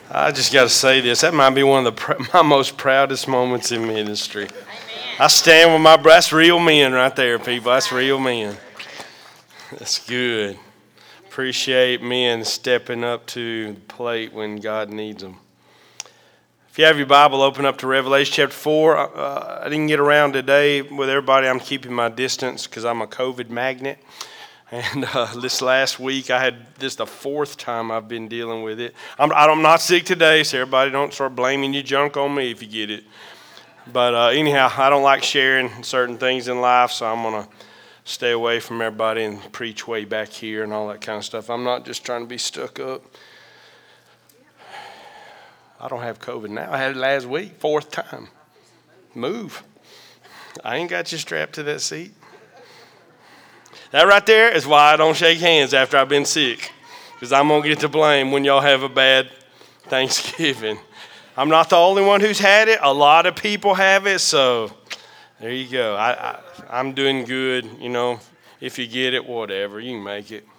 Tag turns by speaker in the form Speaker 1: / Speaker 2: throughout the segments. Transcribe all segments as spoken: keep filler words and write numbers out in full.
Speaker 1: I just got to say this. That might be one of the pr- my most proudest moments in ministry. Amen. I stand with my, that's real men right there, people. That's real men. That's good. Appreciate men stepping up to the plate when God needs them. If you have your Bible, open up to Revelation chapter four. Uh, I didn't get around today with everybody. I'm keeping my distance because I'm a COVID magnet. And uh, this last week, I had this the fourth time I've been dealing with it. I'm, I'm not sick today, so everybody don't start blaming your junk on me if you get it. But uh, anyhow, I don't like sharing certain things in life, so I'm going to stay away from everybody and preach way back here and all that kind of stuff. I'm not just trying to be stuck up. I don't have COVID now. I had it last week, fourth time. Move. I ain't got you strapped to that seat. That right there is why I don't shake hands after I've been sick, because I'm going to get to blame when y'all have a bad Thanksgiving. I'm not the only one who's had it. A lot of people have it, so there you go. I, I, I'm doing good. You know, if you get it, whatever, you can make it.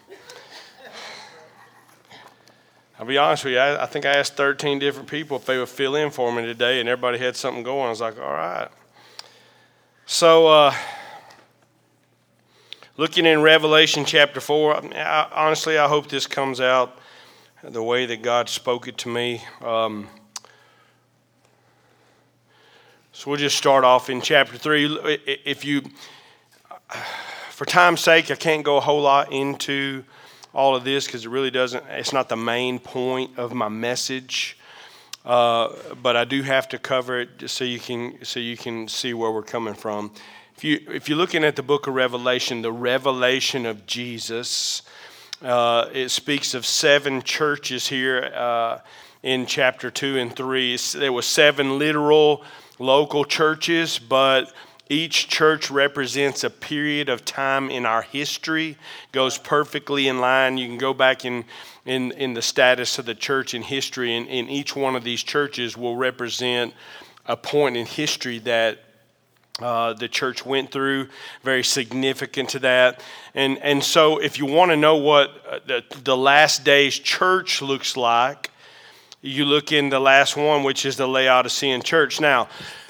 Speaker 1: I'll be honest with you, I, I think I asked thirteen different people if they would fill in for me today, and everybody had something going. I was like, all right. So, uh... looking in Revelation chapter four, I, honestly, I hope this comes out the way that God spoke it to me. Um, so we'll just start off in chapter three. If you, for time's sake, I can't go a whole lot into all of this because it really doesn't, it's not the main point of my message. Uh, but I do have to cover it just so you can so you can see where we're coming from. If you if you're looking at the book of Revelation, the revelation of Jesus, uh, it speaks of seven churches here uh, in chapter two and three. There were seven literal local churches, but each church represents a period of time in our history. Goes perfectly in line. You can go back in in, in the status of the church in history, and, and each one of these churches will represent a point in history that Uh, the church went through, very significant to that. And and so if you want to know what the, the last days church looks like, you look in the last one, which is the Laodicean church. Now,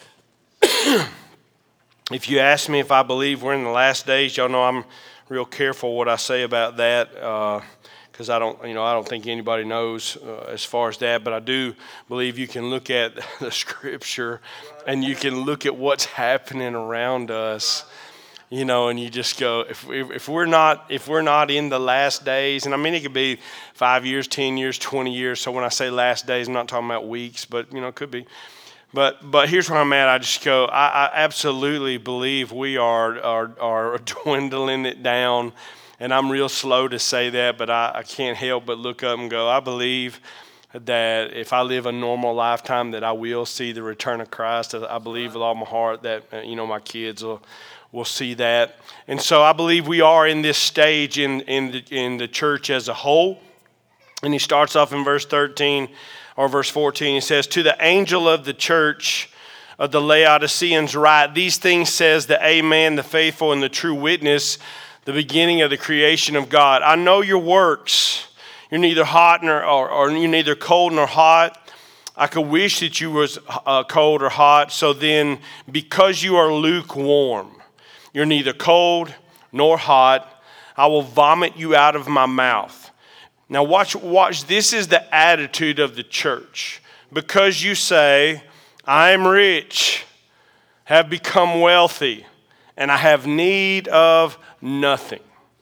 Speaker 1: if you ask me if I believe we're in the last days, y'all know I'm real careful what I say about that, because uh, I don't, you know, I don't think anybody knows uh, as far as that. But I do believe you can look at the Scripture and you can look at what's happening around us, you know, and you just go, if we, if we're not if we're not in the last days, and I mean it could be five years, ten years, twenty years. So when I say last days, I'm not talking about weeks, but you know, it could be. But but here's where I'm at. I just go, I, I absolutely believe we are are are dwindling it down, and I'm real slow to say that, but I, I can't help but look up and go, I believe that if I live a normal lifetime, that I will see the return of Christ. I believe with all my heart that, you know, my kids will will see that. And so I believe we are in this stage in, in, the, in the church as a whole. And he starts off in verse thirteen or verse fourteen. He says, to the angel of the church of the Laodiceans write, these things says the Amen, the faithful and the true witness, the beginning of the creation of God. I know your works. You're neither hot nor, or, or you're neither cold nor hot. I could wish that you was uh, cold or hot. So then, because you are lukewarm, you're neither cold nor hot, I will vomit you out of my mouth. Now watch, watch. This is the attitude of the church. Because you say, I am rich, have become wealthy, and I have need of nothing.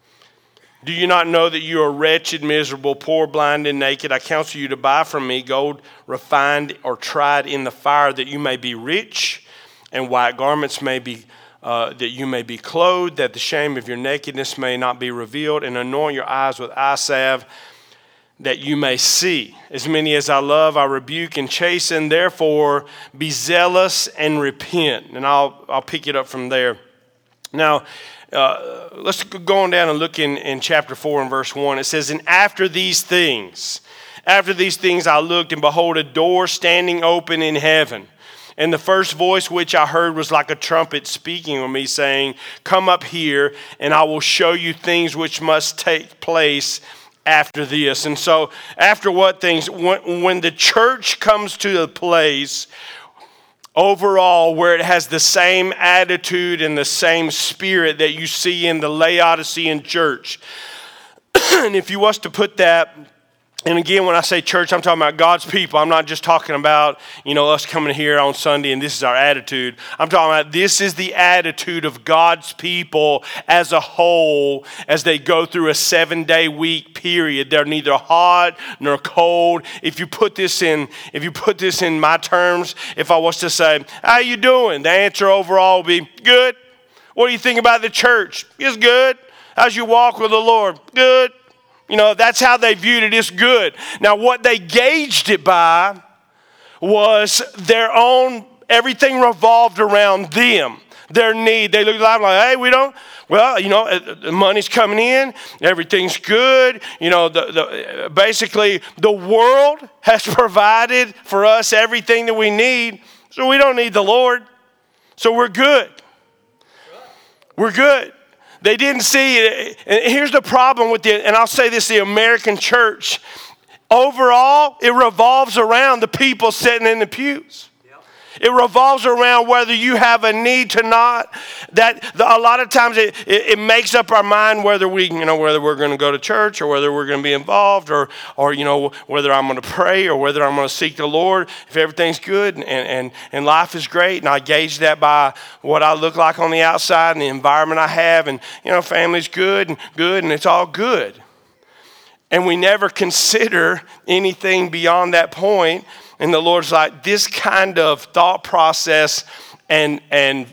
Speaker 1: Do you not know that you are wretched, miserable, poor, blind, and naked? I counsel you to buy from me gold refined or tried in the fire, that you may be rich, and white garments may be, uh, that you may be clothed, that the shame of your nakedness may not be revealed, and anoint your eyes with eye salve, that you may see. As many as I love, I rebuke and chasten. Therefore, be zealous and repent. And I'll I'll pick it up from there. Now, Uh, let's go on down and look in, in chapter four and verse one. It says, and after these things, after these things I looked, and behold, a door standing open in heaven. And the first voice which I heard was like a trumpet speaking with me, saying, come up here, and I will show you things which must take place after this. And so after what things, when, when the church comes to a place overall where it has the same attitude and the same spirit that you see in the Laodicean church, and if you was to put that, and again, when I say church, I'm talking about God's people. I'm not just talking about, you know, us coming here on Sunday and this is our attitude. I'm talking about this is the attitude of God's people as a whole as they go through a seven-day week period. They're neither hot nor cold. If you put this in, if you put this in my terms, if I was to say, how you doing? The answer overall would be, good. What do you think about the church? It's good. How's your walk with the Lord? Good. You know, that's how they viewed it. It's good. Now, what they gauged it by was their own, everything revolved around them, their need. They looked at it like, hey, we don't, well, you know, the money's coming in, everything's good. You know, the, the, basically, the world has provided for us everything that we need, so we don't need the Lord. So we're good. We're good. They didn't see it. And here's the problem with the, and I'll say this, the American church. Overall, it revolves around the people sitting in the pews. Yep. It revolves around whether you have a need to not. That the, a lot of times it, it, it makes up our mind whether we, you know, whether we're going to go to church or whether we're going to be involved or, or you know, whether I'm going to pray or whether I'm going to seek the Lord. If everything's good and, and, and life is great, and I gauge that by what I look like on the outside and the environment I have, and you know, family's good and good and it's all good. And we never consider anything beyond that point. And the Lord's like, this kind of thought process and, and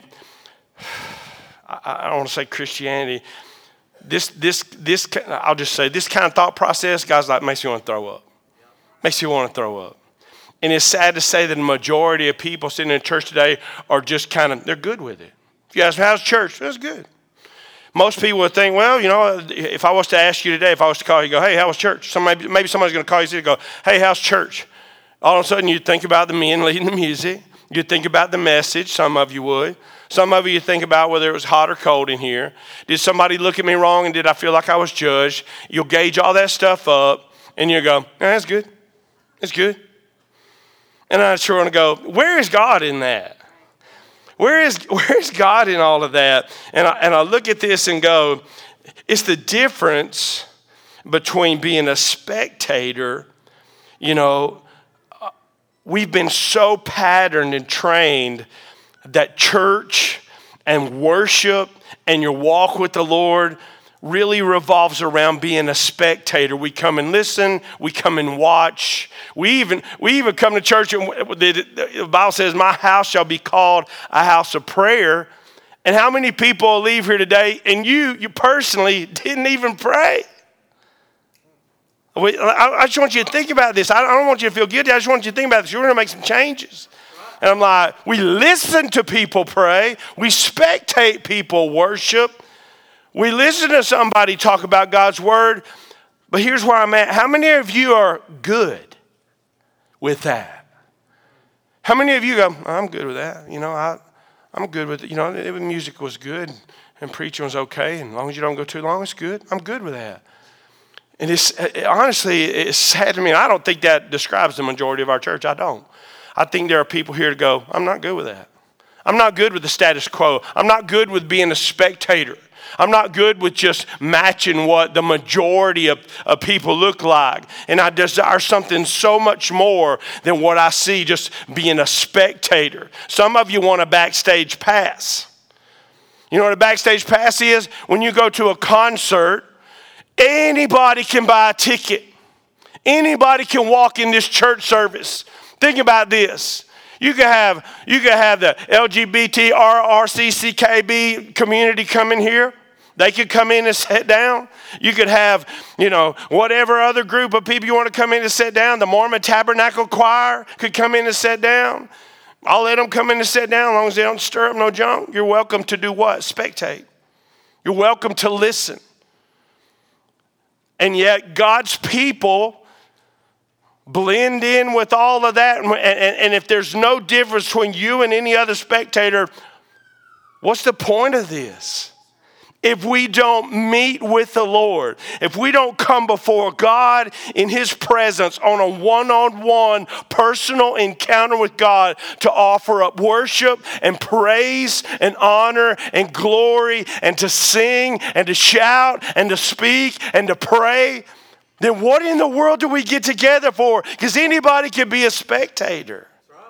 Speaker 1: I don't want to say Christianity, this, this, this, I'll just say this kind of thought process, guys, like makes you want to throw up. Makes you want to throw up. And it's sad to say that the majority of people sitting in church today are just kind of, they're good with it. If you ask me, how's church? That's good. Most people would think, well, you know, if I was to ask you today, if I was to call you, go, hey, how was church? Somebody, maybe somebody's going to call you and go, hey, how's church? All of a sudden, you'd think about the men leading the music. You'd think about the message. Some of you would. Some of you think about whether it was hot or cold in here. Did somebody look at me wrong and did I feel like I was judged? You'll gauge all that stuff up and you go, eh, that's good. It's good. And I sure want to go, where is God in that? Where is, where is God in all of that? And I, and I look at this and go, it's the difference between being a spectator. You know, we've been so patterned and trained that church and worship and your walk with the Lord really revolves around being a spectator. We come and listen. We come and watch. We even we even come to church and the, the Bible says, my house shall be called a house of prayer. And how many people leave here today and you, you personally didn't even pray? I, I just want you to think about this. I don't want you to feel guilty. I just want you to think about this. You're going to make some changes. And I'm like, we listen to people pray. We spectate people worship. We listen to somebody talk about God's word, but here's where I'm at. How many of you are good with that? How many of you go, I'm good with that. You know, I, I'm good with it. You know, the music was good and preaching was okay. And as long as you don't go too long, it's good. I'm good with that. And it's it, honestly, it's sad to me. I don't think that describes the majority of our church. I don't. I think there are people here to go, I'm not good with that. I'm not good with the status quo. I'm not good with being a spectator. I'm not good with just matching what the majority of, of people look like. And I desire something so much more than what I see just being a spectator. Some of you want a backstage pass. You know what a backstage pass is? When you go to a concert, anybody can buy a ticket. Anybody can walk in this church service. Think about this. You could have, you could have the L G B T R R C C K B community come in here. They could come in and sit down. You could have, you know, whatever other group of people you want to come in and sit down. The Mormon Tabernacle Choir could come in and sit down. I'll let them come in and sit down as long as they don't stir up no junk. You're welcome to do what? Spectate. You're welcome to listen. And yet God's people blend in with all of that. And, and, and if there's no difference between you and any other spectator, what's the point of this? if we don't meet with the Lord, if we don't come before God in his presence on a one-on-one personal encounter with God to offer up worship and praise and honor and glory and to sing and to shout and to speak and to pray, then what in the world do we get together for? Because anybody can be a spectator.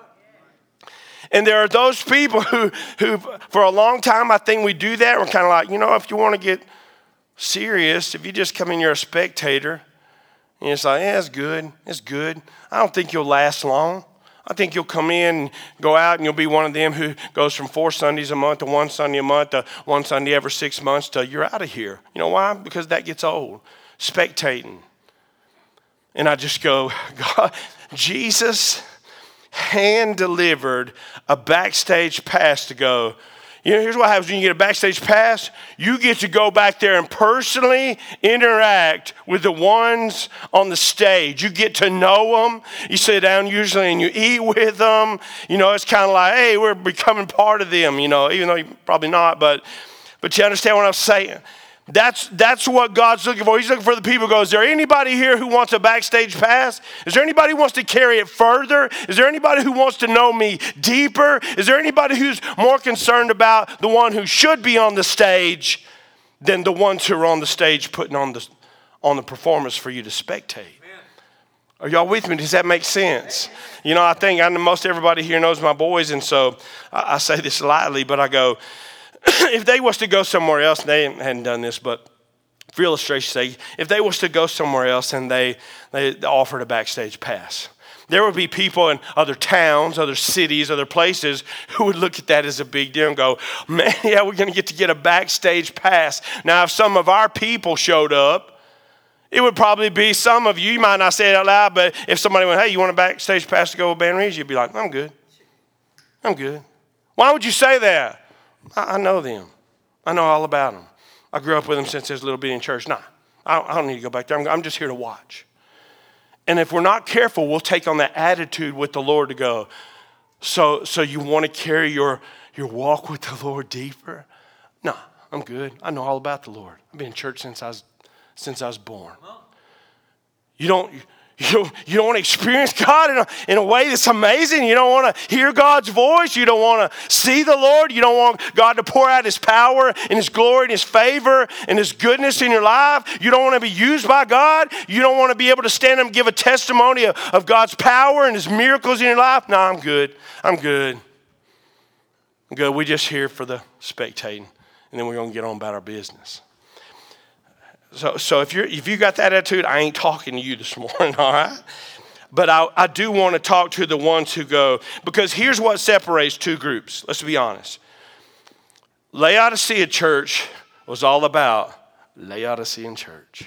Speaker 1: And there are those people who, who, for a long time, I think we do that. We're kind of like, you know, if you want to get serious, if you just come in, you're a spectator. And it's like, yeah, it's good. It's good. I don't think you'll last long. I think you'll come in and go out and you'll be one of them who goes from four Sundays a month to one Sunday a month to one Sunday every six months till you're out of here. You know why? Because that gets old. Spectating. And I just go, God, Jesus hand-delivered a backstage pass to go, you know, here's what happens when you get a backstage pass. You get to go back there and personally interact with the ones on the stage. You get to know them. You sit down usually and you eat with them. You know, it's kind of like, hey, we're becoming part of them, you know, even though you're probably not. But, but you understand what I'm saying? That's that's what God's looking for. He's looking for the people who go, is there anybody here who wants a backstage pass? Is there anybody who wants to carry it further? Is there anybody who wants to know me deeper? Is there anybody who's more concerned about the one who should be on the stage than the ones who are on the stage putting on the, on the performance for you to spectate? Amen. Are y'all with me? Does that make sense? Amen. You know, I think I know most everybody here knows my boys, and so I, I say this lightly, but I go, if they was to go somewhere else, and they hadn't done this, but for illustration's sake, if they was to go somewhere else and they, they offered a backstage pass, there would be people in other towns, other cities, other places who would look at that as a big deal and go, man, yeah, we're going to get to get a backstage pass. Now, if some of our people showed up, it would probably be some of you, you might not say it out loud, but if somebody went, hey, you want a backstage pass to go with Ben Reeves? You'd be like, I'm good. I'm good. Why would you say that? I know them. I know all about them. I grew up with them since I was a little bit in church. Nah, I don't need to go back there. I'm just here to watch. And if we're not careful, we'll take on that attitude with the Lord to go, so so you want to carry your, your walk with the Lord deeper? No, I'm good. I know all about the Lord. I've been in church since I was, since I was born. You don't... You don't, you don't want to experience God in a, in a way that's amazing. You don't want to hear God's voice. You don't want to see the Lord. You don't want God to pour out his power and his glory and his favor and his goodness in your life. You don't want to be used by God. You don't want to be able to stand up and give a testimony of, of God's power and his miracles in your life. No, I'm good. I'm good. I'm good. We're just here for the spectating, and then we're going to get on about our business. So, so if you're if you got that attitude, I ain't talking to you this morning, all right? But I, I do want to talk to the ones who go, because here's what separates two groups. Let's be honest. Laodicea church was all about Laodicean church.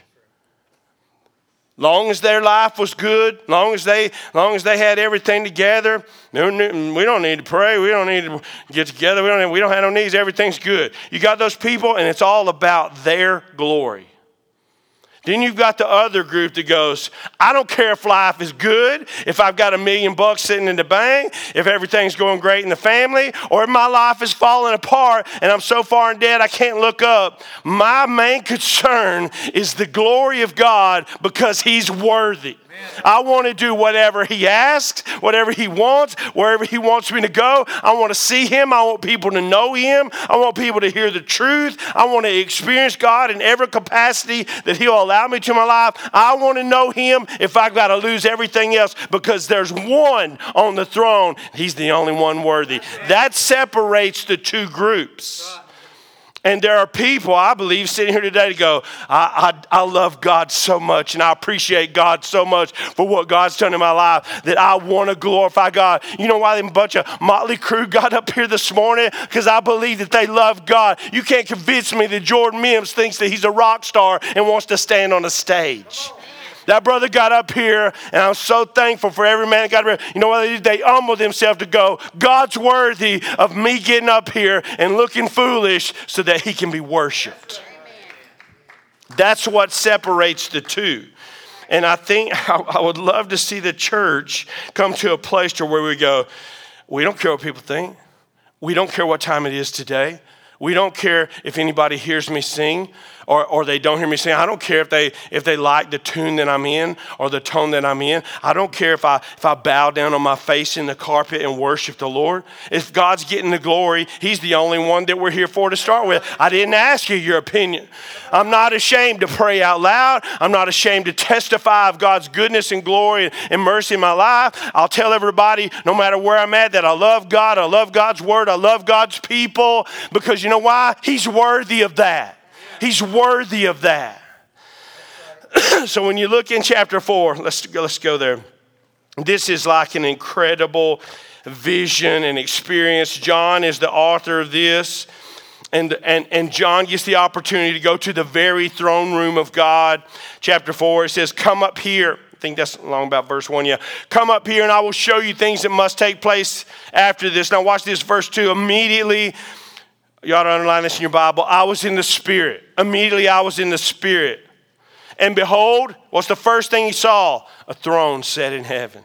Speaker 1: Long as their life was good, long as they, long as they had everything together, we don't need to pray. We don't need to get together. We don't. We don't have no needs. Everything's good. You got those people, and it's all about their glory. Then you've got the other group that goes, I don't care if life is good, if I've got a million bucks sitting in the bank, if everything's going great in the family, or if my life is falling apart and I'm so far in debt I can't look up. My main concern is the glory of God because he's worthy. I want to do whatever he asks, whatever he wants, wherever he wants me to go. I want to see him. I want people to know him. I want people to hear the truth. I want to experience God in every capacity that he'll allow me to in my life. I want to know him if I've got to lose everything else, because there's one on the throne. He's the only one worthy. That separates the two groups. And there are people, I believe, sitting here today to go, I, I, I love God so much, and I appreciate God so much for what God's done in my life, that I want to glorify God. You know why them bunch of motley crew got up here this morning? Because I believe that they love God. You can't convince me that Jordan Mims thinks that he's a rock star and wants to stand on a stage. That brother got up here, and I'm so thankful for every man that got up here. You know what they did? They humbled themselves to go, God's worthy of me getting up here and looking foolish so that he can be worshiped. That's what separates the two. And I think I, I would love to see the church come to a place to where we go, we don't care what people think. We don't care what time it is today. We don't care if anybody hears me sing or, or they don't hear me sing. I don't care if they if they like the tune that I'm in or the tone that I'm in. I don't care if I if I bow down on my face in the carpet and worship the Lord. If God's getting the glory, he's the only one that we're here for to start with. I didn't ask you your opinion. I'm not ashamed to pray out loud. I'm not ashamed to testify of God's goodness and glory and mercy in my life. I'll tell everybody, no matter where I'm at, that I love God. I love God's word. I love God's people, because you know why? He's worthy of that. He's worthy of that. So when you look in chapter four, let's go, let's go there. This is like an incredible vision and experience. John is the author of this. And, and, and John gets the opportunity to go to the very throne room of God. Chapter four, it says, come up here. I think that's along about verse one, yeah. Come up here and I will show you things that must take place after this. Now watch this, verse two. Immediately, you ought to underline this in your Bible, I was in the Spirit. Immediately I was in the Spirit. And behold, what's the first thing he saw? A throne set in heaven.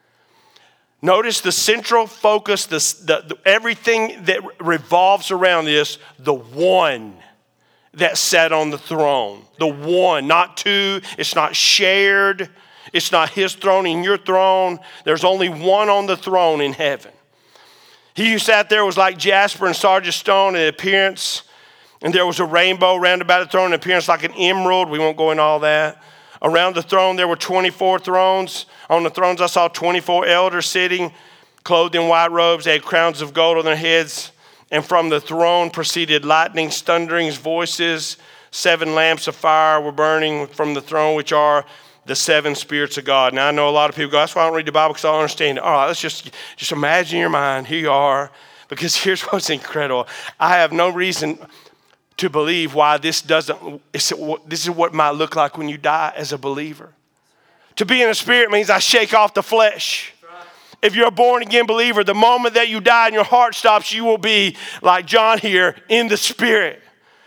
Speaker 1: Notice the central focus, the, the, the, everything that revolves around this, the one that sat on the throne. The one, not two. It's not shared. It's not his throne and your throne. There's only one on the throne in heaven. He who sat there was like jasper and sardis stone in appearance, and there was a rainbow round about the throne in appearance like an emerald. We won't go into all that. Around the throne there were twenty-four thrones. On the thrones I saw twenty-four elders sitting, clothed in white robes. They had crowns of gold on their heads. And from the throne proceeded lightnings, thunderings, voices. Seven lamps of fire were burning from the throne, which are the seven spirits of God. Now, I know a lot of people go, that's why I don't read the Bible, because I don't understand it. All right, let's just, just imagine in your mind, here you are, because here's what's incredible. I have no reason to believe why this doesn't, this is what it might look like when you die as a believer. To be in the Spirit means I shake off the flesh. If you're a born-again believer, the moment that you die and your heart stops, you will be, like John here, in the Spirit.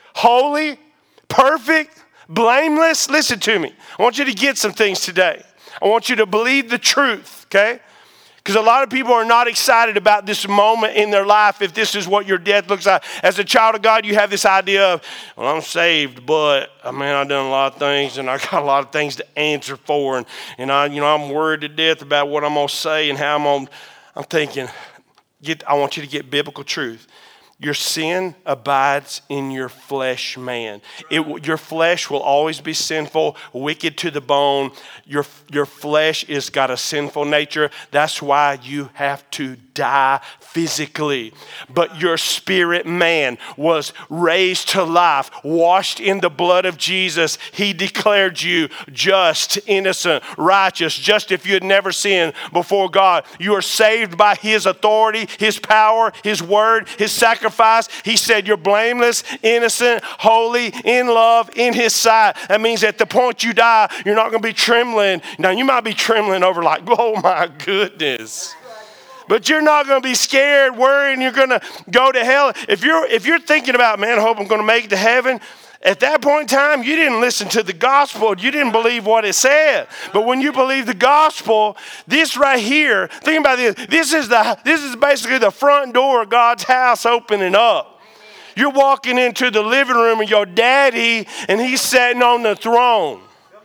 Speaker 1: Holy, perfect, blameless. Listen to me. I want you to get some things today. I want you to believe the truth, okay? Because a lot of people are not excited about this moment in their life if this is what your death looks like. As a child of God, you have this idea of, well, I'm saved, but, I mean, I've done a lot of things, and I got a lot of things to answer for, and, and I, you know, I'm worried to death about what I'm going to say and how I'm going to, I'm thinking, get, I want you to get biblical truth. Your sin abides in your flesh, man. It, your flesh will always be sinful, wicked to the bone. Your, your flesh has got a sinful nature. That's why you have to die physically. But your spirit man was raised to life, washed in the blood of Jesus. He declared you just, innocent, righteous, just if you had never sinned before God. You are saved by his authority, his power, his word, his sacrifice. He said you're blameless, innocent, holy, in love, in his sight. That means at the point you die, you're not going to be trembling. Now, you might be trembling over like, oh my goodness. But you're not going to be scared, worrying you're going to go to hell. If you're if you're thinking about, man, I hope I'm going to make it to heaven, at that point in time, you didn't listen to the gospel. You didn't believe what it said. But when you believe the gospel, this right here, think about this. This is the this is basically the front door of God's house opening up. You're walking into the living room of your daddy, and he's sitting on the throne.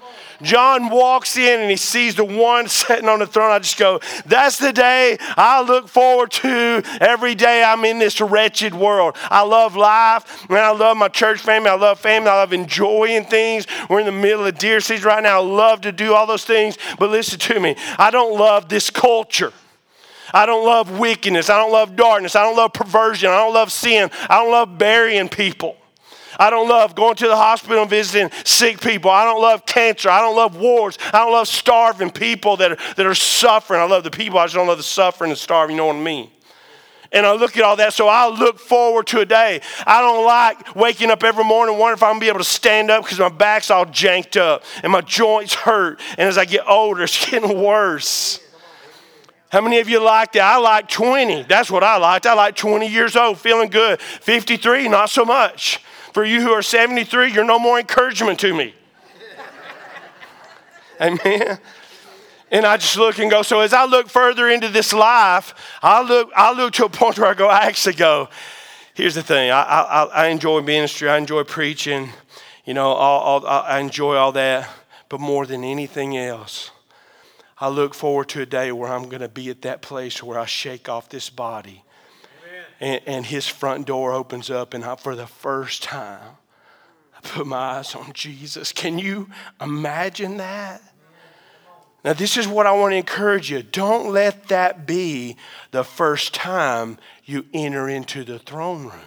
Speaker 1: John walks in and he sees the one sitting on the throne. I just go, that's the day I look forward to every day I'm in this wretched world. I love life, man. I love my church family. I love family. I love enjoying things. We're in the middle of deer season right now. I love to do all those things. But listen to me. I don't love this culture. I don't love wickedness. I don't love darkness. I don't love perversion. I don't love sin. I don't love burying people. I don't love going to the hospital and visiting sick people. I don't love cancer. I don't love wars. I don't love starving people that are, that are suffering. I love the people. I just don't love the suffering and starving. You know what I mean? And I look at all that, so I look forward to a day. I don't like waking up every morning wondering if I'm going to be able to stand up because my back's all janked up and my joints hurt. And as I get older, it's getting worse. How many of you like that? I like twenty. That's what I liked. I like twenty years old, feeling good. fifty-three, not so much. For you who are seventy-three, you're no more encouragement to me. Amen. And I just look and go, so as I look further into this life, I look, I look to a point where I go, I actually go, Here's the thing. I, I, I enjoy ministry. I enjoy preaching. You know, all, all, I enjoy all that. But more than anything else, I look forward to a day where I'm going to be at that place where I shake off this body. And, and his front door opens up, and I, for the first time, I put my eyes on Jesus. Can you imagine that? Now, this is what I want to encourage you. Don't let that be the first time you enter into the throne room.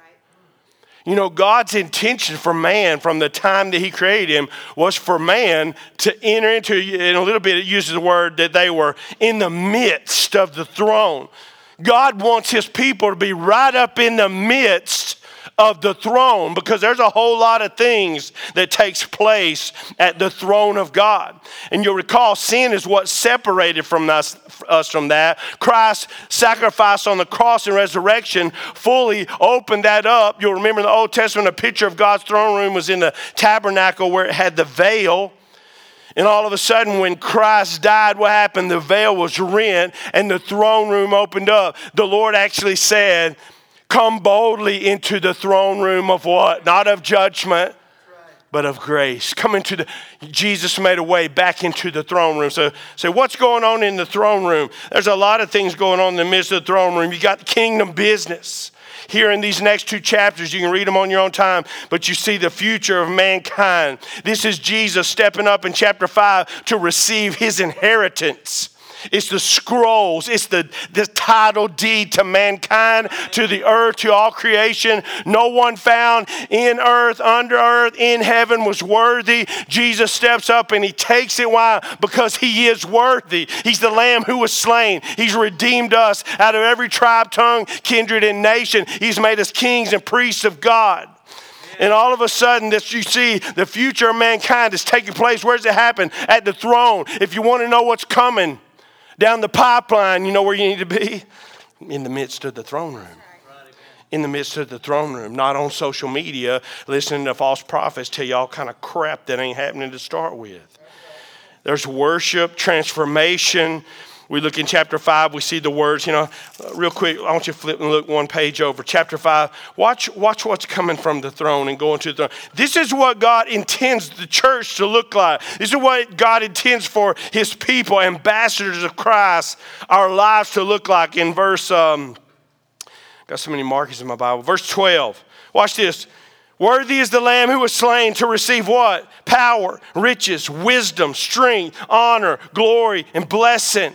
Speaker 1: You know, God's intention for man from the time that he created him was for man to enter into, in a little bit it uses the word that they were in the midst of the throne. God wants his people to be right up in the midst of the throne, because there's a whole lot of things that takes place at the throne of God. And you'll recall sin is what separated from us, us from that. Christ's sacrifice on the cross and resurrection fully opened that up. You'll remember in the Old Testament, a picture of God's throne room was in the tabernacle where it had the veil. And all of a sudden, when Christ died, what happened? The veil was rent and the throne room opened up. The Lord actually said, come boldly into the throne room of what? Not of judgment, but of grace. Come into the, Jesus made a way back into the throne room. So, so what's going on in the throne room? There's a lot of things going on in the midst of the throne room. You got kingdom business. Here in these next two chapters, you can read them on your own time, but you see the future of mankind. This is Jesus stepping up in chapter five to receive his inheritance. It's the scrolls. It's the, the title deed to mankind, to the earth, to all creation. No one found in earth, under earth, in heaven was worthy. Jesus steps up and he takes it. Why? Because he is worthy. He's the Lamb who was slain. He's redeemed us out of every tribe, tongue, kindred, and nation. He's made us kings and priests of God. And all of a sudden, this you see the future of mankind is taking place. Where does it happen? At the throne. If you want to know what's coming down the pipeline, you know where you need to be? In the midst of the throne room. In the midst of the throne room. Not on social media, listening to false prophets tell you all kind of crap that ain't happening to start with. There's worship, transformation. We look in chapter five, we see the words, you know, uh, real quick, I want you to flip and look one page over. Chapter five, watch, watch what's coming from the throne and going to the throne. This is what God intends the church to look like. This is what God intends for his people, ambassadors of Christ, our lives to look like. In verse, um, got so many markers in my Bible. Verse twelve, watch this. Worthy is the Lamb who was slain to receive what? Power, riches, wisdom, strength, honor, glory, and blessing.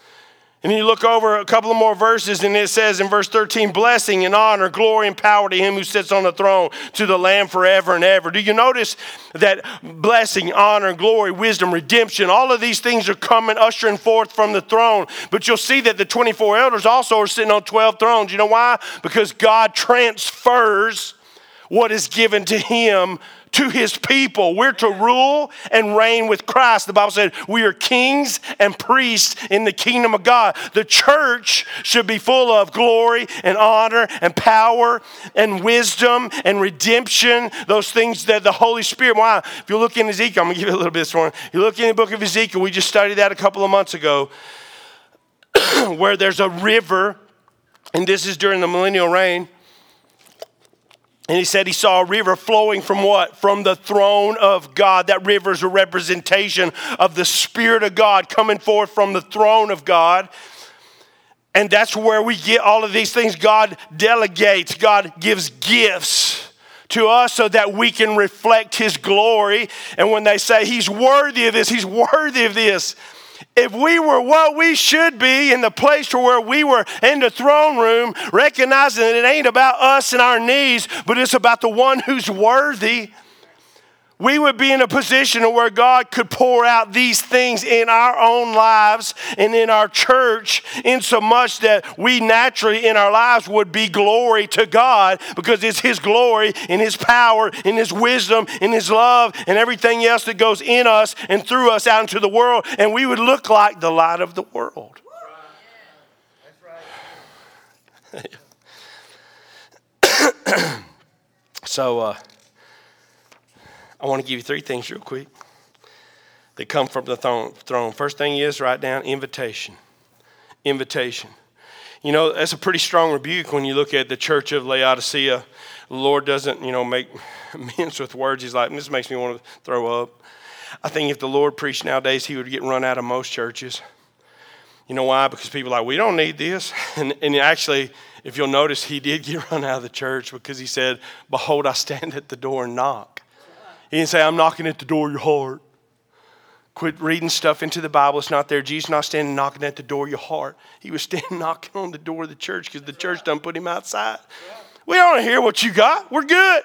Speaker 1: And you look over a couple of more verses, and it says in verse thirteen, blessing and honor, glory and power to him who sits on the throne, to the Lamb forever and ever. Do you notice that blessing, honor, glory, wisdom, redemption, all of these things are coming, ushering forth from the throne. But you'll see that the twenty-four elders also are sitting on twelve thrones. You know why? Because God transfers what is given to him to his people. We're to rule and reign with Christ. The Bible said we are kings and priests in the kingdom of God. The church should be full of glory and honor and power and wisdom and redemption, those things that the Holy Spirit, why? If you look in Ezekiel, I'm going to give you a little bit this morning. You look in the book of Ezekiel, we just studied that a couple of months ago, where there's a river, and this is during the millennial reign. And he said he saw a river flowing from what? From the throne of God. That river is a representation of the Spirit of God coming forth from the throne of God. And that's where we get all of these things. God delegates, God gives gifts to us so that we can reflect his glory. And when they say he's worthy of this, he's worthy of this. If we were what we should be in the place where we were in the throne room, recognizing that it ain't about us and our needs, but it's about the one who's worthy, we would be in a position where God could pour out these things in our own lives and in our church, in so much that we naturally in our lives would be glory to God, because it's his glory and his power and his wisdom and his love and everything else that goes in us and through us out into the world, and we would look like the light of the world. That's right. So, uh, I want to give you three things real quick that come from the throne. First thing is, write down invitation. Invitation. You know, that's a pretty strong rebuke when you look at the church of Laodicea. The Lord doesn't, you know, make mince with words. He's like, this makes me want to throw up. I think if the Lord preached nowadays, he would get run out of most churches. You know why? Because people are like, we don't need this. And, and actually, if you'll notice, he did get run out of the church because he said, behold, I stand at the door and knock. He didn't say, I'm knocking at the door of your heart. Quit reading stuff into the Bible. It's not there. Jesus not standing knocking at the door of your heart. He was standing knocking on the door of the church because the church done put him outside. We don't want to hear what you got. We're good.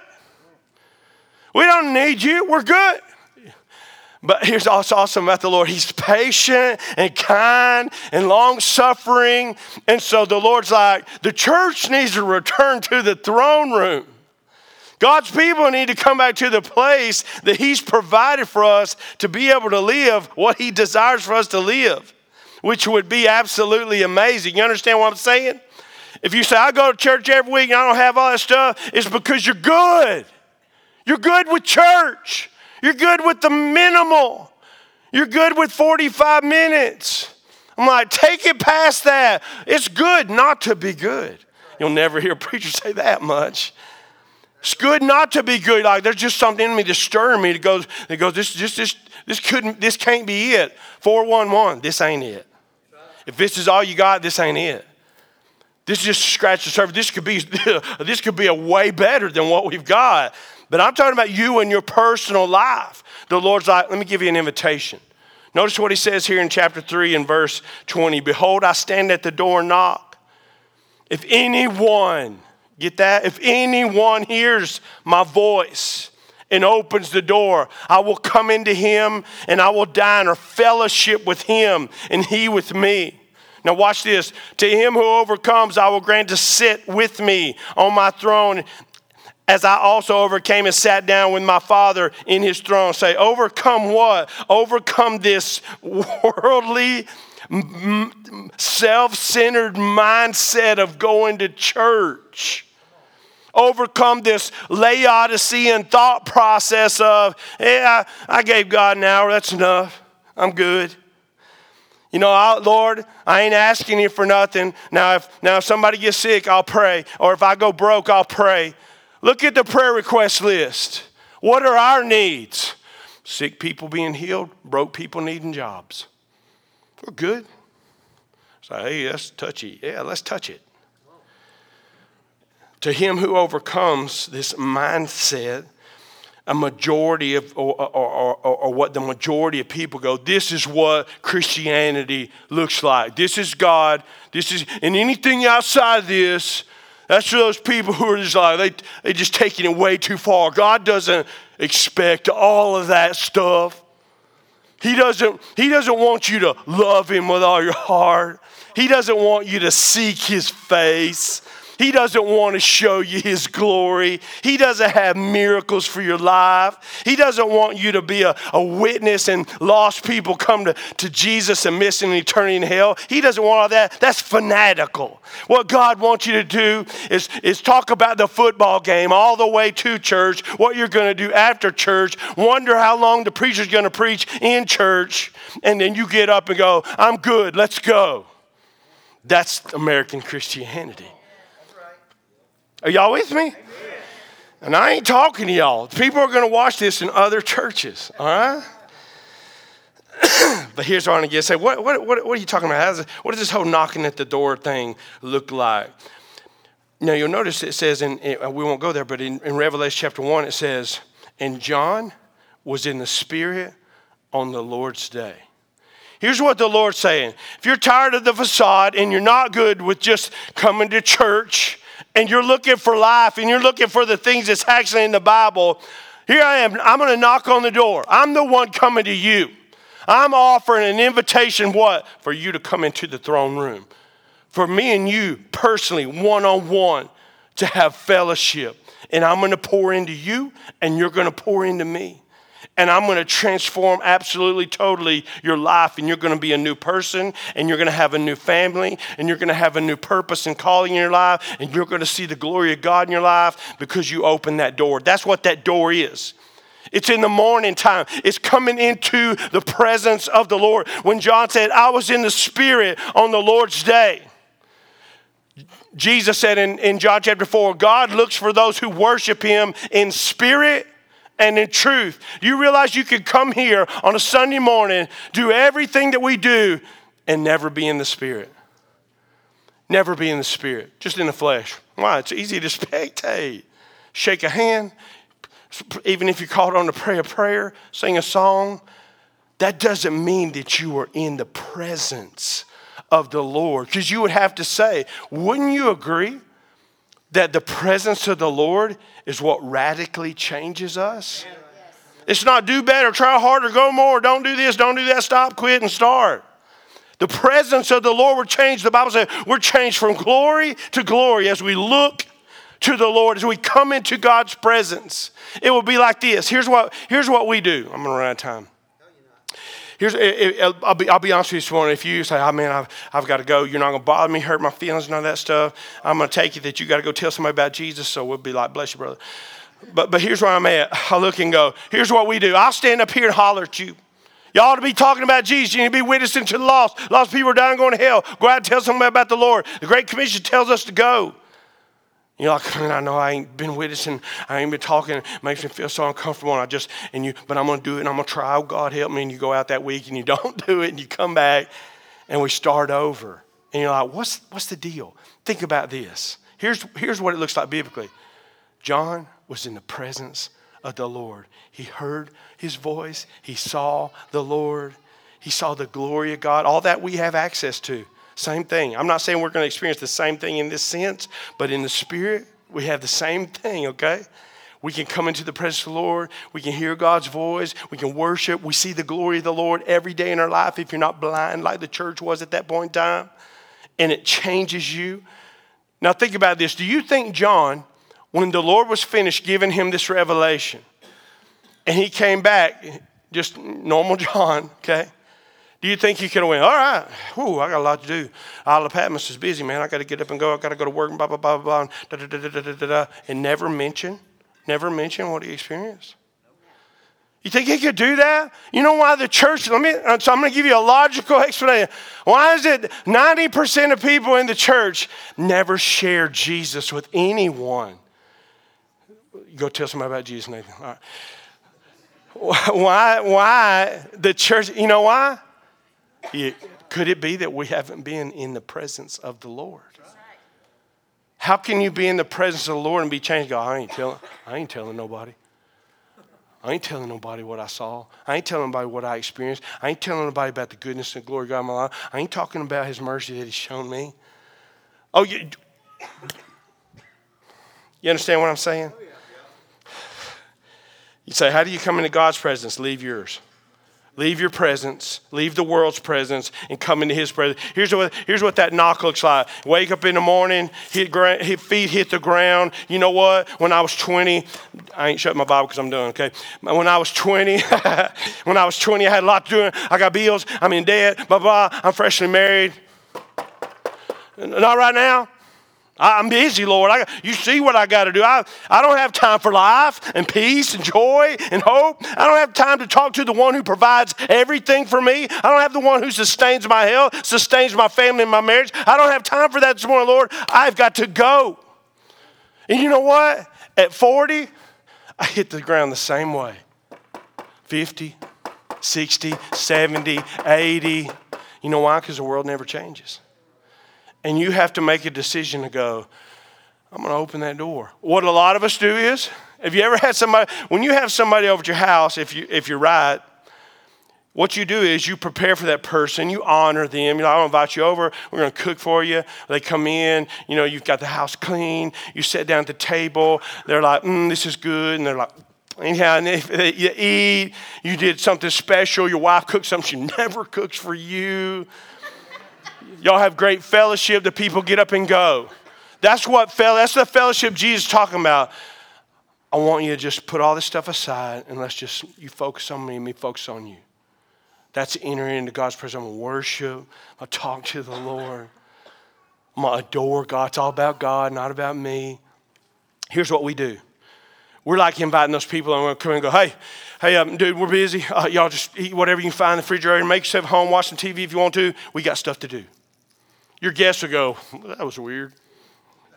Speaker 1: We don't need you. We're good. But here's what's awesome about the Lord. He's patient and kind and long-suffering. And so the Lord's like, the church needs to return to the throne room. God's people need to come back to the place that he's provided for us to be able to live what he desires for us to live, which would be absolutely amazing. You understand what I'm saying? If you say, I go to church every week and I don't have all that stuff, it's because you're good. You're good with church. You're good with the minimal. You're good with forty-five minutes. I'm like, take it past that. It's good not to be good. You'll never hear a preacher say that much. It's good not to be good. Like there's just something in me to stir me that goes, that goes, this, this, this, this couldn't, this can't be it. four one one, this ain't it. If this is all you got, this ain't it. This is just scratch the surface. This could be, this could be a way better than what we've got. But I'm talking about you and your personal life. The Lord's like, let me give you an invitation. Notice what he says here in chapter three and verse twenty. Behold, I stand at the door and knock. If anyone, get that? If anyone hears my voice and opens the door, I will come into him and I will dine or fellowship with him and he with me. Now watch this. To him who overcomes, I will grant to sit with me on my throne, as I also overcame and sat down with my Father in his throne. Say, overcome what? Overcome this worldly, self-centered mindset of going to church. Overcome this Laodicean thought process of, yeah, I gave God an hour, that's enough. I'm good. You know, I, Lord, I ain't asking you for nothing. Now if, now, if somebody gets sick, I'll pray. Or if I go broke, I'll pray. Look at the prayer request list. What are our needs? Sick people being healed, broke people needing jobs. We're good. So, hey, that's touchy. Yeah, let's touch it. To him who overcomes this mindset, a majority of, or, or, or, or what the majority of people go, this is what Christianity looks like. This is God. This is, and anything outside of this, that's for those people who are just like, they, they just taking it way too far. God doesn't expect all of that stuff. He doesn't, he doesn't want you to love him with all your heart. He doesn't want you to seek his face. He doesn't want to show you his glory. He doesn't have miracles for your life. He doesn't want you to be a, a witness and lost people come to, to Jesus and miss an eternity in hell. He doesn't want all that. That's fanatical. What God wants you to do is, is talk about the football game all the way to church, what you're going to do after church, wonder how long the preacher's going to preach in church, and then you get up and go, I'm good, let's go. That's American Christianity. Are y'all with me? Amen. And I ain't talking to y'all. People are going to watch this in other churches, all right? But here's what I'm going to get. Say, what, what, what, what are you talking about? How does it, what does this whole knocking at the door thing look like? Now, you'll notice it says, in, in we won't go there, but in, in Revelation chapter one, it says, and John was in the Spirit on the Lord's day. Here's what the Lord's saying. If you're tired of the facade and you're not good with just coming to church, and you're looking for life, and you're looking for the things that's actually in the Bible, here I am. I'm going to knock on the door. I'm the one coming to you. I'm offering an invitation, what? For you to come into the throne room. For me and you personally, one-on-one, to have fellowship. And I'm going to pour into you, and you're going to pour into me. And I'm going to transform absolutely, totally your life. And you're going to be a new person. And you're going to have a new family. And you're going to have a new purpose and calling in your life. And you're going to see the glory of God in your life because you opened that door. That's what that door is. It's in the morning time. It's coming into the presence of the Lord. When John said, I was in the Spirit on the Lord's day. Jesus said in, in John chapter four, God looks for those who worship him in spirit and in truth. Do you realize you could come here on a Sunday morning, do everything that we do, and never be in the spirit? Never be in the spirit, just in the flesh. Why? It's easy to spectate. Shake a hand, even if you're called on to pray a prayer, sing a song. That doesn't mean that you are in the presence of the Lord. Because you would have to say, wouldn't you agree that the presence of the Lord is what radically changes us? Yes. It's not do better, try harder, go more, don't do this, don't do that, stop, quit, and start. The presence of the Lord will change. The Bible says we're changed from glory to glory as we look to the Lord, as we come into God's presence. It will be like this. Here's what, here's what we do. I'm going to run out of time. Here's, I'll be, I'll be honest with you this morning. If you say, oh man, I've, I've got to go, you're not going to bother me, hurt my feelings, none of that stuff. I'm going to take it that you got to go tell somebody about Jesus. So we'll be like, bless you, brother. But, but here's where I'm at. I look and go, here's what we do. I'll stand up here and holler at you. You ought to be talking about Jesus. You need to be witnessing to the lost. Lost people are dying, going to hell. Go out and tell somebody about the Lord. The Great Commission tells us to go. You're like, man, I know I ain't been witnessing. I ain't been talking. It makes me feel so uncomfortable. And I just, and you, but I'm going to do it and I'm going to try. Oh, God, help me. And you go out that week and you don't do it and you come back and we start over. And you're like, what's, what's the deal? Think about this. Here's, here's what it looks like biblically. John was in the presence of the Lord. He heard his voice. He saw the Lord. He saw the glory of God. All that we have access to. Same thing. I'm not saying we're going to experience the same thing in this sense, but in the spirit, we have the same thing, okay? We can come into the presence of the Lord. We can hear God's voice. We can worship. We see the glory of the Lord every day in our life if you're not blind like the church was at that point in time. And it changes you. Now think about this. Do you think John, when the Lord was finished giving him this revelation, and he came back, just normal John, okay? Do you think he could have went, all right, whew, I got a lot to do. Isle of Patmos is busy, man. I got to get up and go. I got to go to work, blah, blah, blah, blah, and, da, da, da, da, da, da, da, and never mention, never mention what he experienced? You think he could do that? You know why the church, let me, so I'm going to give you a logical explanation. Why is it ninety percent of people in the church never share Jesus with anyone? You go tell somebody about Jesus, Nathan. All right. Why, why the church, you know why? It, could it be that we haven't been in the presence of the Lord? How can you be in the presence of the Lord and be changed? God, I ain't telling, I ain't telling nobody. I ain't telling nobody what I saw. I ain't telling nobody what I experienced. I ain't telling nobody about the goodness and glory of God in my life. I ain't talking about his mercy that he's shown me. Oh, you, you understand what I'm saying? You say, how do you come into God's presence? Leave yours. Leave your presence, leave the world's presence, and come into his presence. Here's what, here's what that knock looks like. Wake up in the morning, hit, hit feet hit the ground. You know what? When I was twenty, I ain't shut my Bible because I'm done, okay? When I was twenty, when I was twenty, I had a lot to do. I got bills, I'm in debt, blah, blah. I'm freshly married. Not right now. I'm busy, Lord. I, you see what I got to do. I, I don't have time for life and peace and joy and hope. I don't have time to talk to the one who provides everything for me. I don't have the one who sustains my health, sustains my family and my marriage. I don't have time for that this morning, Lord. I've got to go. And you know what? At forty, I hit the ground the same way. fifty, sixty, seventy, eighty. You know why? Because the world never changes. And you have to make a decision to go, I'm going to open that door. What a lot of us do is, have you ever had somebody, when you have somebody over at your house, if, you, if you're right, what you do is you prepare for that person. You honor them. You know, I'm going to invite you over. We're going to cook for you. They come in. You know, you've got the house clean. You sit down at the table. They're like, mm, this is good. And they're like, anyhow, and if you eat. You did something special. Your wife cooked something she never cooks for you. Y'all have great fellowship. The people get up and go. That's what fel- That's the fellowship Jesus is talking about. I want you to just put all this stuff aside and let's just, you focus on me and me focus on you. That's entering into God's presence. I'm going to worship. I'm going to talk to the Lord. I'm going to adore God. It's all about God, not about me. Here's what we do. We're like inviting those people, and we're going to come and go, hey, hey, um, dude, we're busy. Uh, y'all just eat whatever you can find in the refrigerator. Make yourself home. Watch some T V if you want to. We got stuff to do. Your guests will go, that was weird.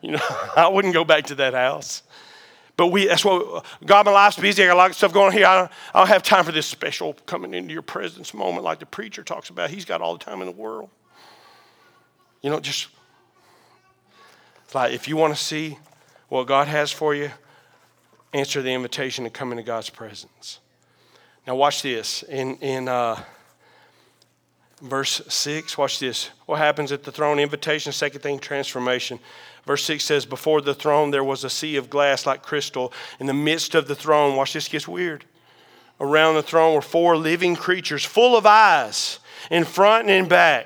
Speaker 1: You know, I wouldn't go back to that house. But we, that's what, God, my life's busy. I got a lot of stuff going on here. I don't, I don't have time for this special coming into your presence moment like the preacher talks about. He's got all the time in the world. You know, just, it's like if you want to see what God has for you, answer the invitation to come into God's presence. Now watch this. In, in uh, verse six, watch this. What happens at the throne? Invitation, second thing, transformation. Verse six says, before the throne there was a sea of glass like crystal. In the midst of the throne, watch this, gets weird. Around the throne were four living creatures full of eyes in front and in back.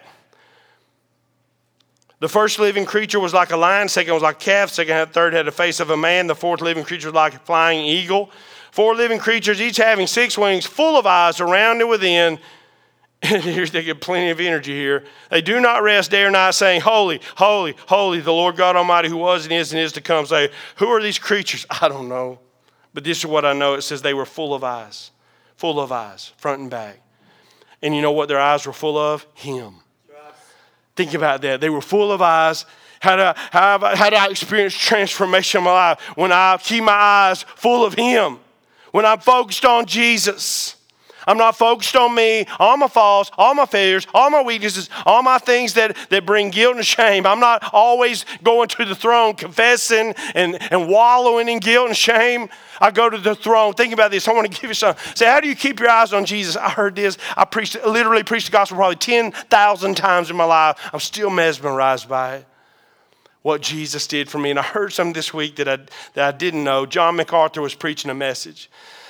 Speaker 1: The first living creature was like a lion. Second was like a calf. Second, third had the face of a man. The fourth living creature was like a flying eagle. Four living creatures, each having six wings, full of eyes around and within. And here's, they get plenty of energy here. They do not rest day or night, saying, holy, holy, holy, the Lord God Almighty, who was and is and is to come. Say, who are these creatures? I don't know. But this is what I know. It says they were full of eyes. Full of eyes, front and back. And you know what their eyes were full of? Him. Think about that. They were full of eyes. How do I, how, how do I experience transformation in my life? When I keep my eyes full of Him. When I'm focused on Jesus. I'm not focused on me, all my faults, all my failures, all my weaknesses, all my things that, that bring guilt and shame. I'm not always going to the throne confessing and, and wallowing in guilt and shame. I go to the throne. Think about this. I want to give you something. Say, how do you keep your eyes on Jesus? I heard this. I preached, literally preached the gospel probably ten thousand times in my life. I'm still mesmerized by it. What Jesus did for me. And I heard something this week that I, that I didn't know. John MacArthur was preaching a message.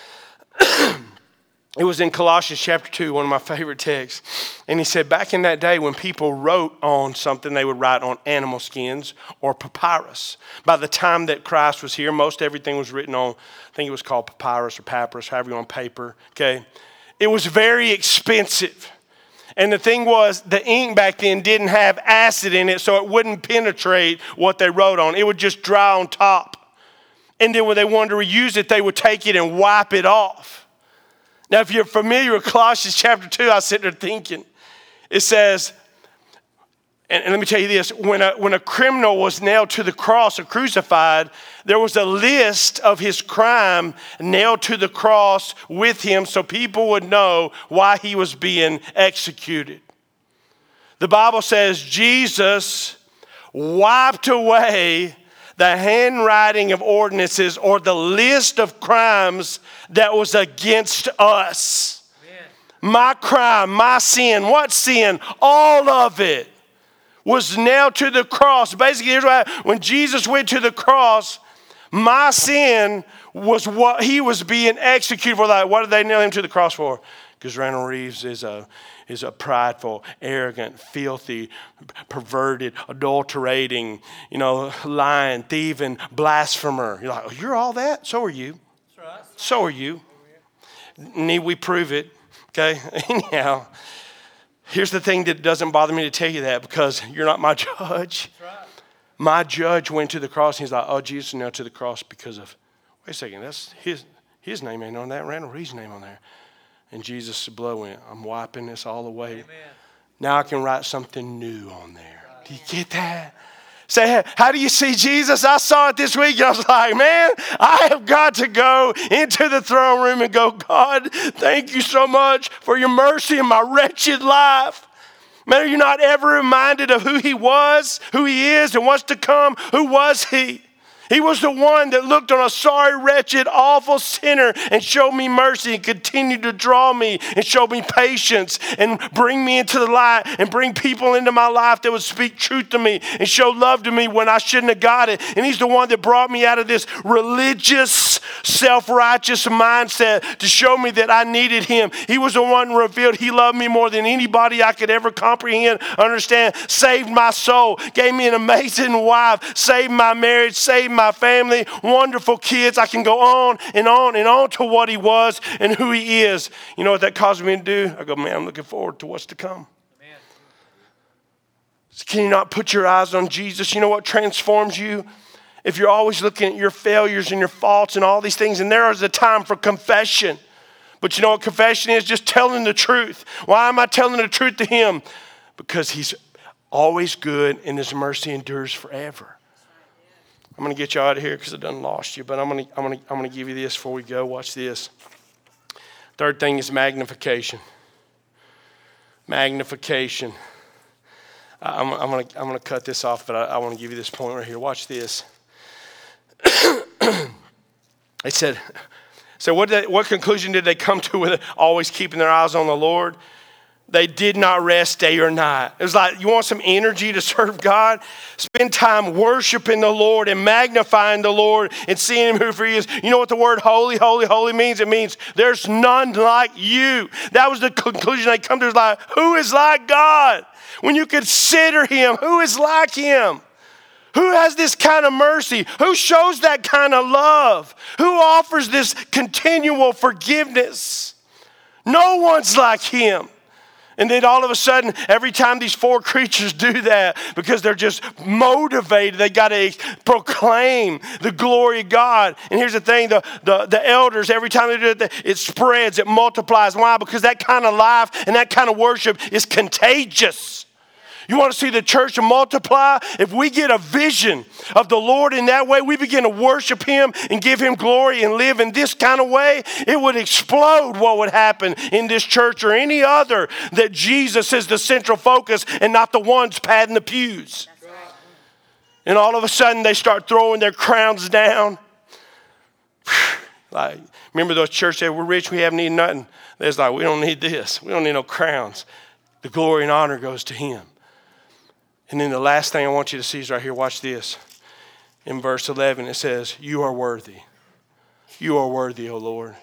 Speaker 1: It was in Colossians chapter two, one of my favorite texts. And he said, back in that day when people wrote on something, they would write on animal skins or papyrus. By the time that Christ was here, most everything was written on, I think it was called papyrus or papyrus, however you want, paper, okay? It was very expensive. And the thing was, the ink back then didn't have acid in it, so it wouldn't penetrate what they wrote on. It would just dry on top. And then when they wanted to reuse it, they would take it and wipe it off. Now, if you're familiar with Colossians chapter two, I was sitting there thinking, it says, and, and let me tell you this, when a, when a criminal was nailed to the cross or crucified, there was a list of his crime nailed to the cross with him so people would know why he was being executed. The Bible says Jesus wiped away the handwriting of ordinances or the list of crimes that was against us. Amen. My crime, my sin, what sin? All of it was nailed to the cross. Basically, here's what happened. When Jesus went to the cross, my sin was what he was being executed for. Like, what did they nail him to the cross for? Because Randall Reeves is a is a prideful, arrogant, filthy, perverted, adulterating, you know, lying, thieving, blasphemer. You're like, oh, you're all that? So are you. Right. So are you. Need we prove it? Okay. Anyhow, here's the thing that doesn't bother me to tell you that because you're not my judge. Right. My judge went to the cross and he's like, oh, Jesus nailed to the cross because of, wait a second, that's his his name ain't on that. Randall Reed's name on there. And Jesus' blood went, I'm wiping this all away. Amen. Now I can write something new on there. Do you get that? Say, how do you see Jesus? I saw it this week. And I was like, man, I have got to go into the throne room and go, God, thank you so much for your mercy in my wretched life. Man, are you not ever reminded of who he was, who he is, and what's to come? Who was he? He was the one that looked on a sorry, wretched, awful sinner and showed me mercy and continued to draw me and show me patience and bring me into the light and bring people into my life that would speak truth to me and show love to me when I shouldn't have got it. And he's the one that brought me out of this religious, self-righteous mindset to show me that I needed him. He was the one who revealed he loved me more than anybody I could ever comprehend, understand, saved my soul, gave me an amazing wife, saved my marriage, saved my family, wonderful kids. I can go on and on and on to what he was and who he is. You know what that caused me to do? I go, man, I'm looking forward to what's to come. Amen. So can you not put your eyes on Jesus? You know what transforms you? If you're always looking at your failures and your faults and all these things, and there is a time for confession. But you know what confession is? Just telling the truth. Why am I telling the truth to him? Because he's always good and his mercy endures forever. I'm going to get you out of here because I done lost you, but I'm going to, I'm going to, I'm going to give you this before we go. Watch this. Third thing is magnification. Magnification. I'm, I'm going to, I'm going to cut this off, but I, I want to give you this point right here. Watch this. They said, so what, did they, what conclusion did they come to with always keeping their eyes on the Lord? They did not rest day or night. It was like, you want some energy to serve God? Spend time worshiping the Lord and magnifying the Lord and seeing him who he is. You know what the word holy, holy, holy means? It means there's none like you. That was the conclusion they come to. It was like, who is like God? When you consider him, who is like him? Who has this kind of mercy? Who shows that kind of love? Who offers this continual forgiveness? No one's like him. And then all of a sudden, every time these four creatures do that, because they're just motivated, they got to proclaim the glory of God. And here's the thing, the, the, the elders, every time they do it, it spreads, it multiplies. Why? Because that kind of life and that kind of worship is contagious. You want to see the church multiply? If we get a vision of the Lord in that way, we begin to worship him and give him glory and live in this kind of way, it would explode what would happen in this church or any other, that Jesus is the central focus and not the ones padding the pews. Right. And all of a sudden they start throwing their crowns down. Like, remember those churches that we're rich, we haven't needed nothing. They're like, we don't need this. We don't need no crowns. The glory and honor goes to him. And then the last thing I want you to see is right here. Watch this. In verse eleven, it says, you are worthy. You are worthy, O Lord.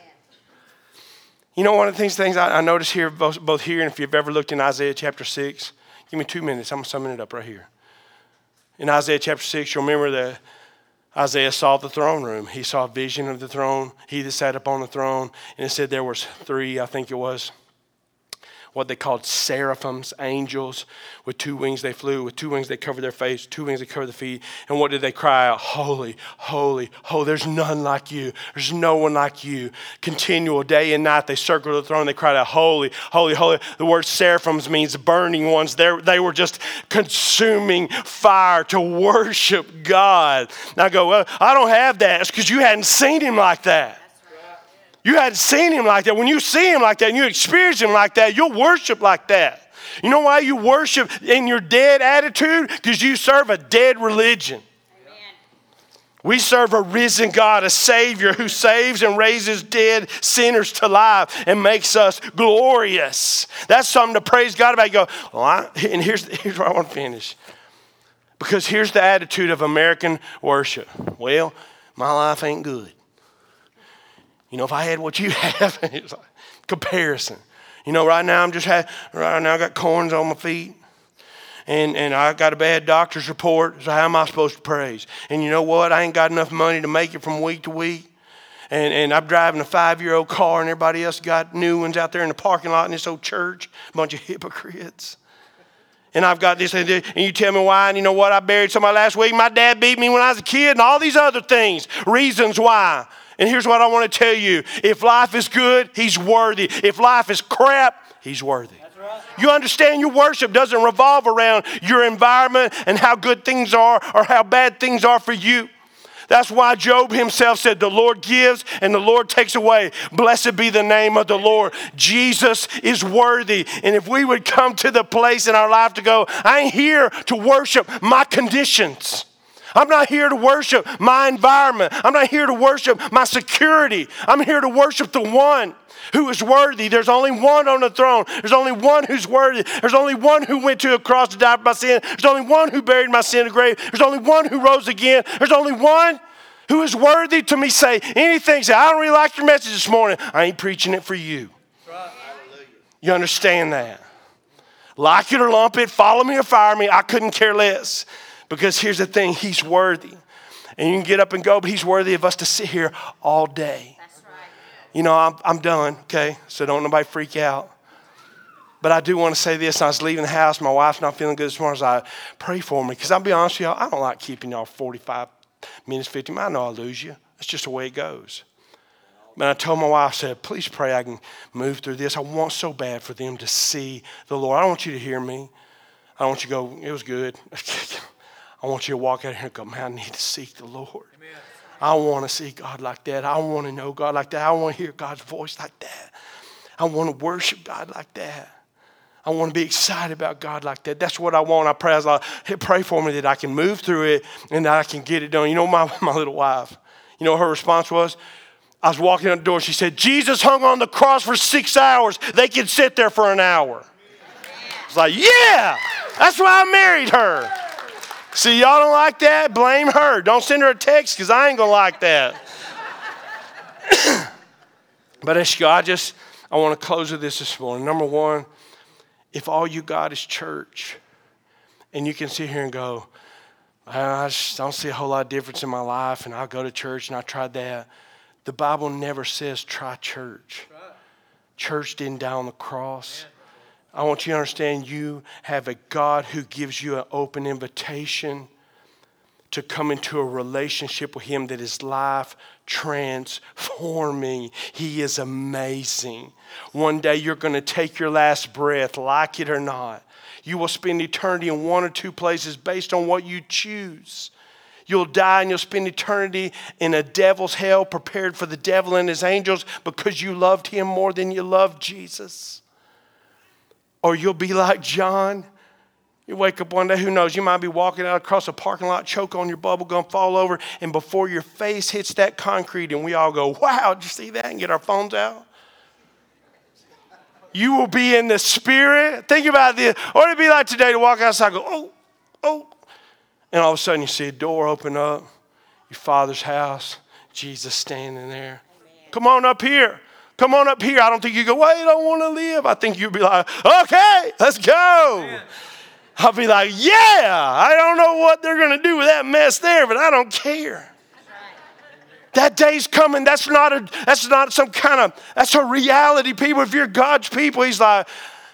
Speaker 1: You know, one of the things, things I, I notice here, both, both here and if you've ever looked in Isaiah chapter six, give me two minutes. I'm summing it up right here. In Isaiah chapter six, you'll remember that Isaiah saw the throne room. He saw a vision of the throne. He that sat upon the throne. And it said there was three, I think it was, what they called seraphims, angels. With two wings they flew. With two wings they covered their face. Two wings they covered the feet. And what did they cry out? Holy, holy, holy. There's none like you. There's no one like you. Continual day and night they circled the throne. They cried out, holy, holy, holy. The word seraphims means burning ones. They're, they were just consuming fire to worship God. Now I go, well, I don't have that. It's because you hadn't seen him like that. You hadn't seen him like that. When you see him like that and you experience him like that, you'll worship like that. You know why you worship in your dead attitude? Because you serve a dead religion. Amen. We serve a risen God, a Savior who saves and raises dead sinners to life and makes us glorious. That's something to praise God about. You go, well, I, and here's, here's where I want to finish. Because here's the attitude of American worship. Well, my life ain't good. You know, if I had what you have, it's like comparison. You know, right now I'm just had, right now I got corns on my feet. And and I got a bad doctor's report. So how am I supposed to praise? And you know what? I ain't got enough money to make it from week to week. And and I'm driving a five-year-old car and everybody else got new ones out there in the parking lot in this old church. A bunch of hypocrites. And I've got this and this, and you tell me why, and you know what? I buried somebody last week. My dad beat me when I was a kid and all these other things. Reasons why. And here's what I want to tell you. If life is good, he's worthy. If life is crap, he's worthy. That's right. You understand your worship doesn't revolve around your environment and how good things are or how bad things are for you. That's why Job himself said, the Lord gives and the Lord takes away. Blessed be the name of the Lord. Jesus is worthy. And if we would come to the place in our life to go, I ain't here to worship my conditions. I'm not here to worship my environment. I'm not here to worship my security. I'm here to worship the one who is worthy. There's only one on the throne. There's only one who's worthy. There's only one who went to a cross to die for my sin. There's only one who buried my sin in the grave. There's only one who rose again. There's only one who is worthy to me say anything. Say, I don't really like your message this morning. I ain't preaching it for you. Right. You understand that? Like it or lump it, follow me or fire me. I couldn't care less. Because here's the thing, he's worthy. And you can get up and go, but he's worthy of us to sit here all day. That's right. You know, I'm, I'm done, okay? So don't nobody freak out. But I do want to say this. I was leaving the house. My wife's not feeling good this morning. So I pray for me. Because I'll be honest with y'all, I don't like keeping y'all forty-five minutes, fifty minutes. I know I'll lose you. That's just the way it goes. But I told my wife, I said, please pray I can move through this. I want so bad for them to see the Lord. I don't want you to hear me. I don't want you to go, it was good. I I want you to walk out here and go, man, I need to seek the Lord. Amen. I want to see God like that. I want to know God like that. I want to hear God's voice like that. I want to worship God like that. I want to be excited about God like that. That's what I want. I pray, I was like, hey, pray for me that I can move through it and that I can get it done. You know, my, my little wife, you know what her response was? I was walking out the door. She said, Jesus hung on the cross for six hours. They can sit there for an hour. I was like, yeah, that's why I married her. See, y'all don't like that? Blame her. Don't send her a text because I ain't going to like that. But as God, just, I want to close with this this morning. Number one, if all you got is church, and you can sit here and go, I just don't see a whole lot of difference in my life, and I'll go to church, and I tried that. The Bible never says try church. Church didn't die on the cross. I want you to understand you have a God who gives you an open invitation to come into a relationship with him that is life transforming. He is amazing. One day you're going to take your last breath, like it or not. You will spend eternity in one or two places based on what you choose. You'll die and you'll spend eternity in a devil's hell prepared for the devil and his angels because you loved him more than you loved Jesus. Or you'll be like John. You wake up one day, who knows, you might be walking out across a parking lot, choke on your bubble gum, fall over, and before your face hits that concrete and we all go, wow, did you see that? And get our phones out. You will be in the spirit. Think about this. Or it'd be like today to walk outside and go, oh, oh. And all of a sudden you see a door open up, your Father's house, Jesus standing there. Amen. Come on up here. Come on up here. I don't think you go, wait, I don't want to live. I think you'd be like, okay, let's go. Amen. I'll be like, yeah, I don't know what they're going to do with that mess there, but I don't care. That day's coming. That's not a, that's not some kind of, that's a reality, people. If you're God's people, he's like,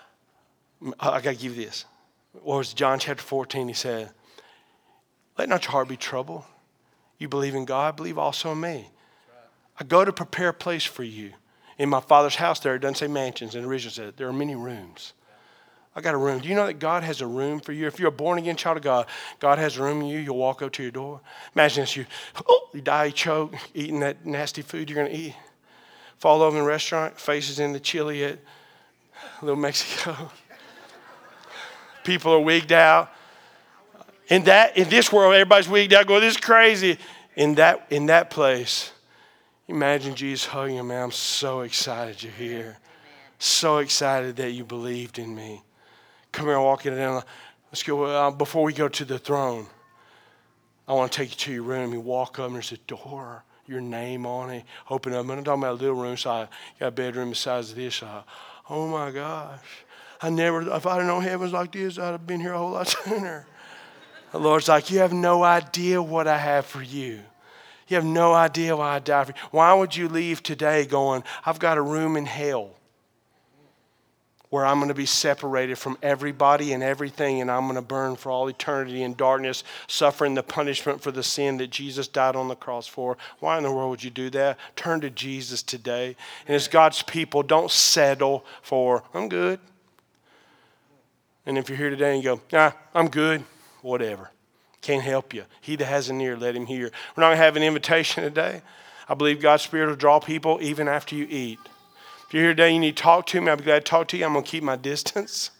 Speaker 1: I got to give you this. What was John chapter fourteen? He said, let not your heart be troubled. You believe in God, believe also in me. I go to prepare a place for you. In my Father's house there, it doesn't say mansions. In the original said, there are many rooms. I got a room. Do you know that God has a room for you? If you're a born-again child of God, God has a room in you. You'll walk up to your door. Imagine this. You, oh, you die, you choke, eating that nasty food you're going to eat. Fall over in the restaurant, faces in the chili at Little Mexico. People are wigged out. In that, in this world, everybody's wigged out, going, this is crazy. In that, in that place, imagine Jesus hugging him, man, I'm so excited you're here. So excited that you believed in me. Come here and walk in down. Let's go. Uh, before we go to the throne, I want to take you to your room. You walk up and there's a door, your name on it. Open up. I'm talking about a little room. So I got a bedroom the size of this. So, oh my gosh. I never, if I'd have known heaven was like this, I'd have been here a whole lot sooner. The Lord's like, you have no idea what I have for you. You have no idea why I died for you. Why would you leave today going, I've got a room in hell where I'm going to be separated from everybody and everything, and I'm going to burn for all eternity in darkness, suffering the punishment for the sin that Jesus died on the cross for. Why in the world would you do that? Turn to Jesus today. And as God's people, don't settle for, I'm good. And if you're here today and you go, nah, I'm good, whatever. Can't help you. He that has an ear, let him hear. We're not going to have an invitation today. I believe God's Spirit will draw people even after you eat. If you're here today, you need to talk to me. I'll be glad to talk to you. I'm going to keep my distance.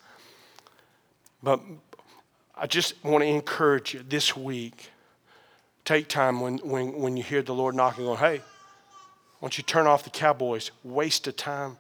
Speaker 1: But I just want to encourage you this week. Take time when, when, when you hear the Lord knocking, going, hey, won't you turn off the Cowboys? Waste of time.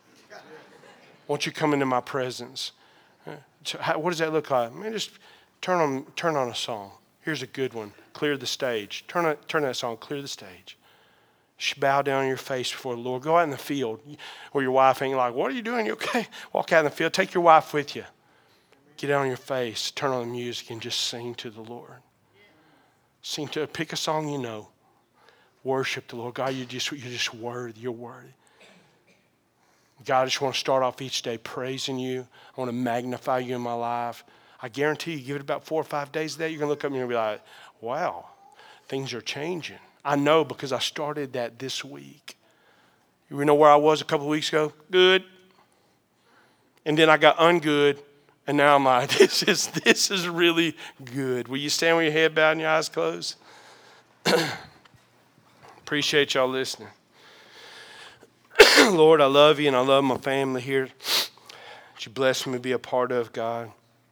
Speaker 1: Won't you come into my presence? What does that look like? Man, just turn on, turn on a song. Here's a good one. Clear the stage. Turn, on, turn that song. Clear the stage. Bow down on your face before the Lord. Go out in the field where your wife ain't like, what are you doing? You okay? Walk out in the field. Take your wife with you. Get out on your face. Turn on the music and just sing to the Lord. Sing to, pick a song you know. Worship the Lord. God, you're just, you're just worthy. You're worthy. God, I just want to start off each day praising you. I want to magnify you in my life. I guarantee you, give it about four or five days of that, you're going to look up and you're going to be like, wow, things are changing. I know because I started that this week. You know where I was a couple of weeks ago? Good. And then I got ungood, And now I'm like, this is, this is really good. Will you stand with your head bowed and your eyes closed? Appreciate y'all listening. Lord, I love you and I love my family here that you bless me to be a part of, God.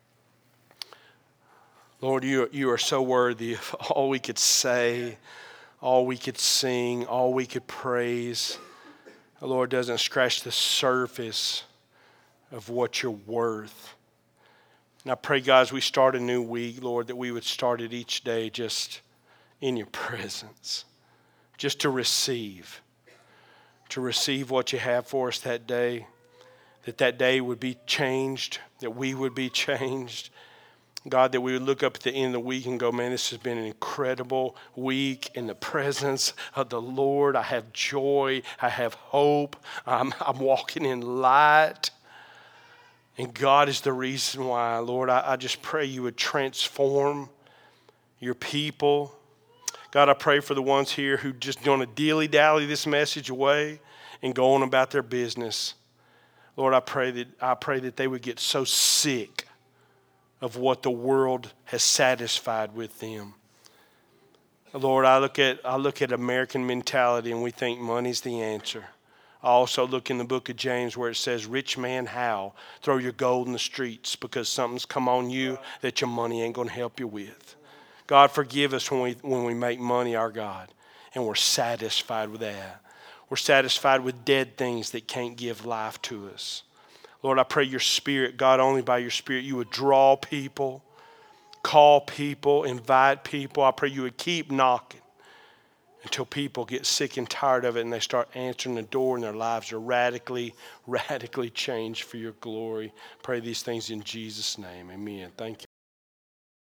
Speaker 1: Lord, you, you are so worthy of all we could say, all we could sing, all we could praise. The Lord doesn't scratch the surface of what you're worth. And I pray, God, as we start a new week, Lord, that we would start it each day just in your presence, just to receive, to receive what you have for us that day, that that day would be changed, that we would be changed. God, that we would look up at the end of the week and go, man, this has been an incredible week in the presence of the Lord. I have joy. I have hope. I'm, I'm walking in light. And God is the reason why, Lord, I, I just pray you would transform your people. God, I pray for the ones here who just don't want to dilly-dally this message away and go on about their business. Lord, I pray that I pray that they would get so sick of what the world has satisfied with them. Lord, I look at I look at American mentality and we think money's the answer. I also look in the book of James where it says, rich man, how? Throw your gold in the streets because something's come on you that your money ain't going to help you with. God, forgive us when we when we make money our God and we're satisfied with that. We're satisfied with dead things that can't give life to us. Lord, I pray your spirit, God, only by your spirit, you would draw people, call people, invite people. I pray you would keep knocking until people get sick and tired of it and they start answering the door and their lives are radically, radically changed for your glory. Pray these things in Jesus' name. Amen. Thank you.